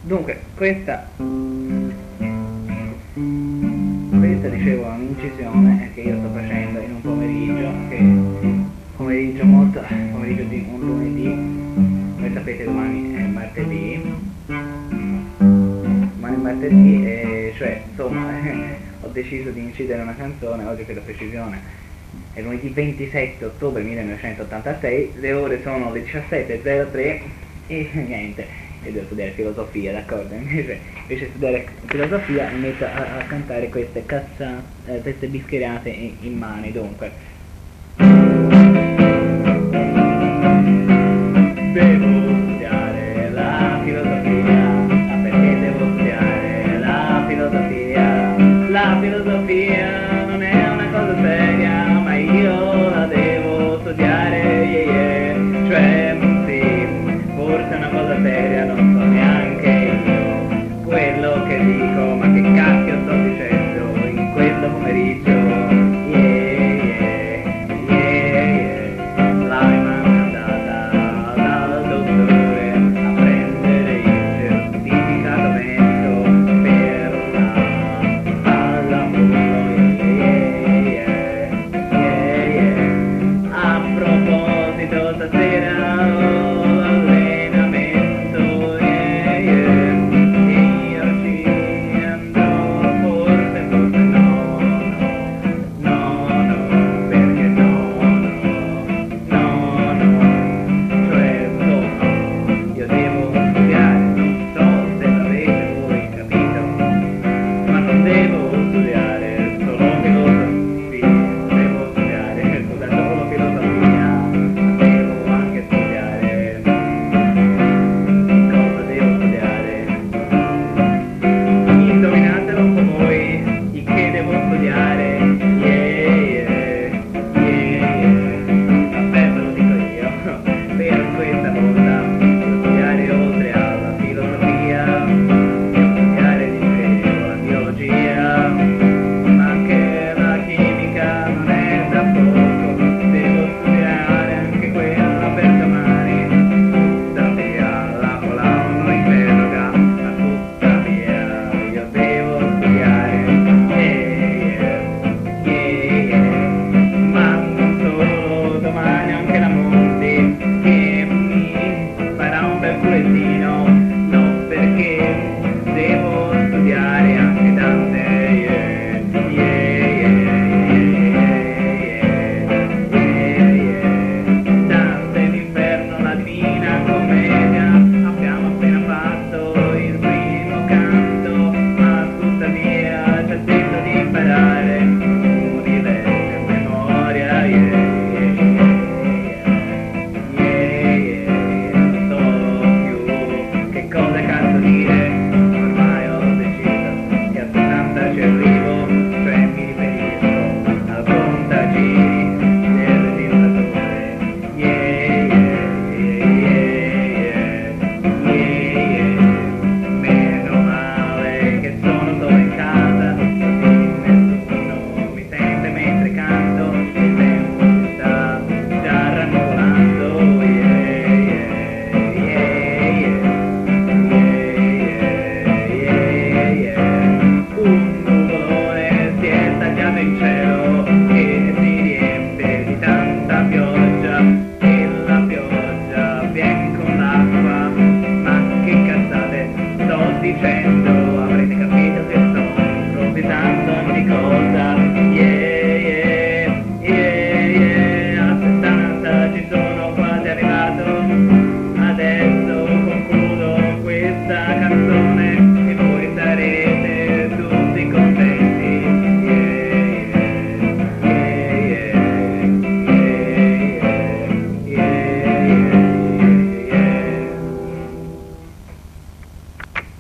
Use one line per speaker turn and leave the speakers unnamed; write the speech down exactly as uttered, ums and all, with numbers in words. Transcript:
Dunque, questa questa dicevo è un'incisione che io sto facendo in un pomeriggio, che pomeriggio molto pomeriggio di un lunedì. Come sapete domani è martedì, ma è martedì e cioè insomma ho deciso di incidere una canzone oggi, per la precisione è lunedì ventisette ottobre millenovecentottantasei, le ore sono le diciassette e zero tre e niente. E devo studiare filosofia, d'accordo? Invece, invece di studiare filosofia mi metto a, a cantare queste cazzate, eh, queste bischerate in, in mani, dunque. Devo studiare la filosofia, ma perché devo studiare la filosofia? La filosofia non è una cosa seria, ma io la devo studiare, yeah, yeah. Cioè, sì, forse è una cosa seria, non so neanche io quello che dico, ma che cacchio sto dicendo in questo pomeriggio, yeah, yeah, yeah, yeah. L'anima è andata dal dottore a prendere il certificato medico per la pallavolo, yeah, yeah, yeah, yeah. A proposito stasera ho l'allenamento, yeah, yeah, e io ci andrò, forse, forse no, no, no, no, perché no, no, no, no, cioè insomma, io devo studiare, non so se l'avete voi capito, ma non devo studiare solo filosofia, devo studiare scusa, solo filosofia, ma devo anche studiare. Cosa devo studiare? Indovinatelo un po' voi, il che devo studiare, yeah, yeah, yeah, yeah. Vabbè, ve lo dico io, per questa volta devo studiare oltre alla filosofia, devo studiare, dicevo, la biologia, ma anche la chimica non è da poco, devo studiare anche quella per domani, tuttavia la quale non interroga, ma tuttavia io devo studiare, yeah, yeah, yeah, ma non solo, domani anche la Monti che mi farà un bel culettino, no, perché devo studiare anche Dante, yeah, yeah, yeah, yeah, yeah, yeah. Dante, l'inferno, la divina commedia, abbiamo appena fatto il primo canto, ma tuttavia ci ha detto di imparare un livello a memoria, yeah, yeah, yeah, yeah, non so più che cosa cazzo dire, ormai ho deciso che a settanta ci arrivo, cioè mi riferisco al contagiri del registratore, yeah, yeah, yeah, yeah, yeah, yeah. Meno male che sono solo in casa, così nessuno mi sente mentre canto, il tempo si sta già rancolando, yeah, yeah, yeah, yeah, yeah, yeah, yeah. Un nuvolone si è tagliato in cielo che si riempie di tanta pioggia, e la pioggia vien con l'acqua, ma che cazzate sto dicendo?